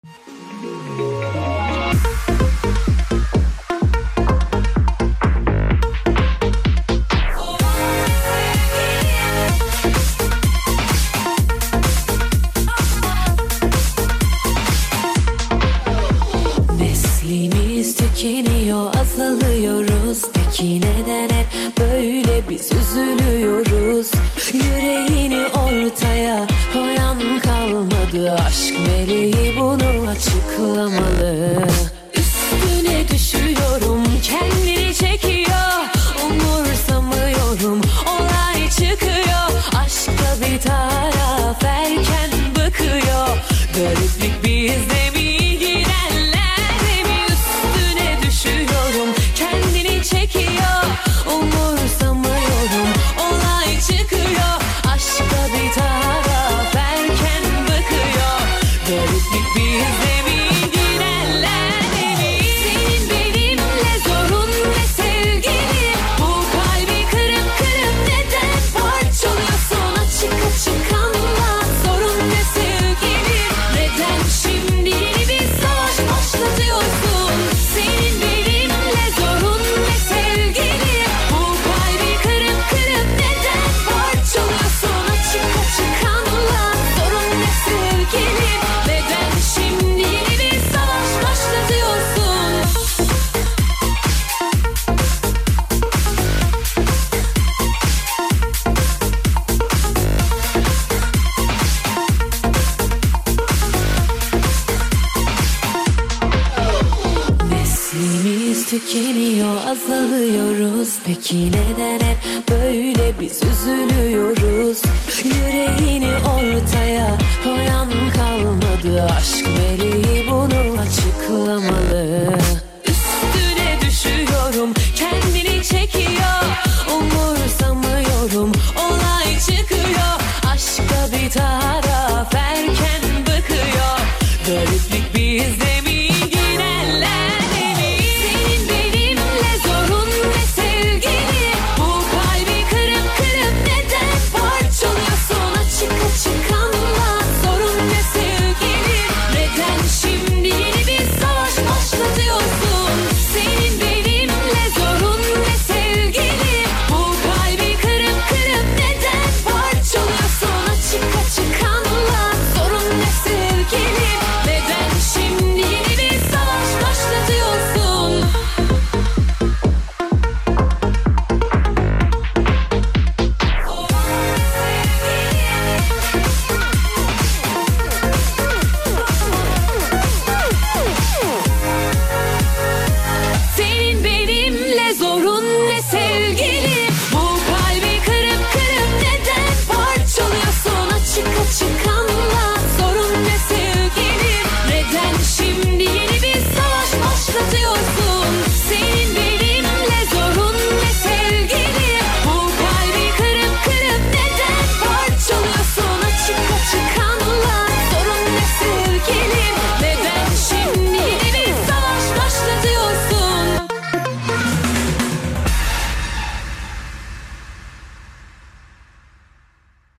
Neslimiz tükeniyor, azalıyoruz. Peki neden hep böyle biz üzülüyoruz? Yüreğini ortaya koyan kalmadı. Aşk meleği bunu açıklamalı. Üstüne düşüyorum, kendini çekiyor. Umursamıyorum, olay çıkıyor. Aşkta bir taraf erken bakıyor. Gariplik bizde mi? Çekiyor, umursamıyorum, olay çıkıyor. Aşka bir taraf erken bakıyor. Gariplik bizde mi, gidenlerde mi? Senin benimle zorun ve sevgili. Bu kalbi kırıp kırıp neden parçalıyorsun? Açık açık anlat, sorun ve sevgili. Neden şimdi yeni bir savaş başlatıyorsun? Senin benimle zorun ve sevgili. Bu kalbi kırıp kırıp neden parçalıyorsun? Açık açık anlat, sorun ve sevgili. Neden şimdi yeni bir savaş başlatıyorsun? Neslimiz tükeniyor, azalıyoruz. Peki neden hep böyle biz üzülüyoruz? Yüreğini ortaya koyan kalmadı. Aşk meleği bunu açıklamalı. Üstüne düşüyorum, kendini çekiyor. Umursamıyorum, olay çıkıyor. Aşka bir taraf erken bakıyor. Gariplik bizde